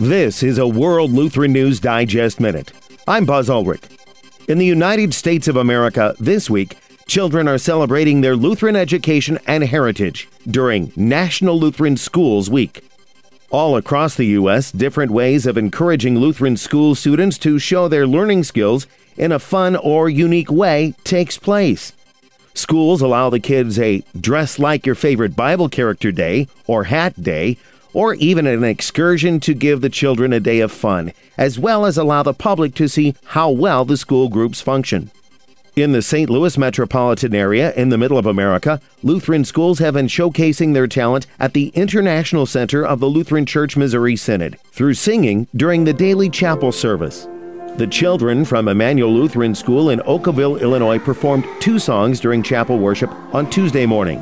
This is a World Lutheran News Digest Minute. I'm Buzz Ulrich. In the United States of America this week, children are celebrating their Lutheran education and heritage during National Lutheran Schools Week. All across the U.S., different ways of encouraging Lutheran school students to show their learning skills in a fun or unique way takes place. Schools allow the kids a dress like your favorite Bible character day or hat day, or even an excursion to give the children a day of fun, as well as allow the public to see how well the school groups function. In the St. Louis metropolitan area in the middle of America, Lutheran schools have been showcasing their talent at the International Center of the Lutheran Church Missouri Synod through singing during the daily chapel service. The children from Emmanuel Lutheran School in Oakville, Illinois performed 2 songs during chapel worship on Tuesday morning.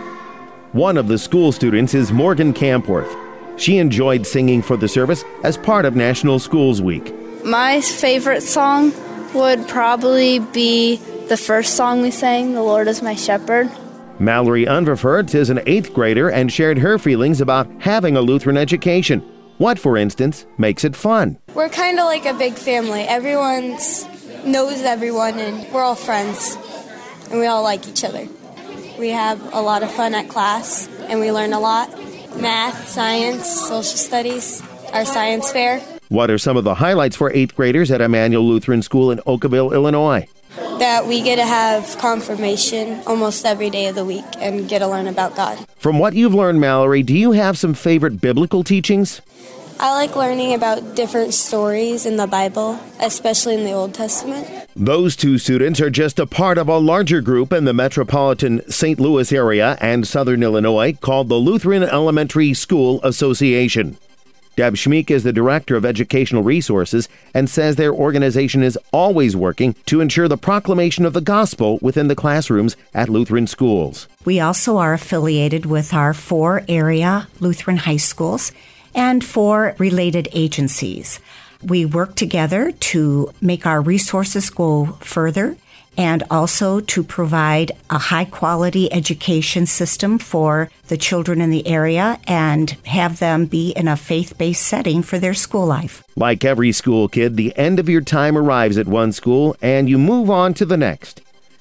One of the school students is Morgan Campworth. She enjoyed singing for the service as part of National Schools Week. My favorite song would probably be the first song we sang, "The Lord is My Shepherd." Mallory Unverfert is an 8th grader and shared her feelings about having a Lutheran education. What, for instance, makes it fun? We're kind of like a big family. Everyone knows everyone, and we're all friends, and we all like each other. We have a lot of fun at class, and we learn a lot. Math, science, social studies, our science fair. What are some of the highlights for 8th graders at Emmanuel Lutheran School in Oakville, Illinois? That we get to have confirmation almost every day of the week and get to learn about God. From what you've learned, Mallory, do you have some favorite biblical teachings? I like learning about different stories in the Bible, especially in the Old Testament. Those 2 students are just a part of a larger group in the metropolitan St. Louis area and southern Illinois called the Lutheran Elementary School Association. Deb Schmeek is the Director of Educational Resources and says their organization is always working to ensure the proclamation of the gospel within the classrooms at Lutheran schools. We also are affiliated with our 4 area Lutheran high schools and 4 related agencies. We work together to make our resources go further and also to provide a high-quality education system for the children in the area and have them be in a faith-based setting for their school life. Like every school kid, the end of your time arrives at one school and you move on to the next.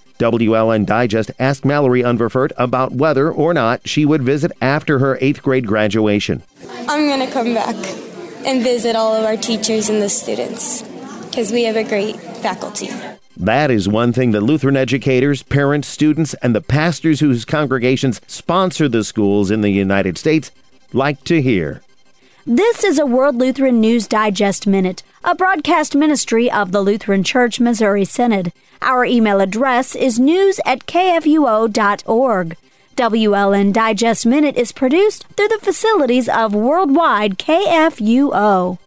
WLN Digest asked Mallory Unverfert about whether or not she would visit after her 8th grade graduation. I'm going to come back and visit all of our teachers and the students because we have a great faculty. That is one thing that Lutheran educators, parents, students, and the pastors whose congregations sponsor the schools in the United States like to hear. This is a World Lutheran News Digest Minute, a broadcast ministry of the Lutheran Church Missouri Synod. Our email address is news@kfuo.org. WLN Digest Minute is produced through the facilities of Worldwide KFUO.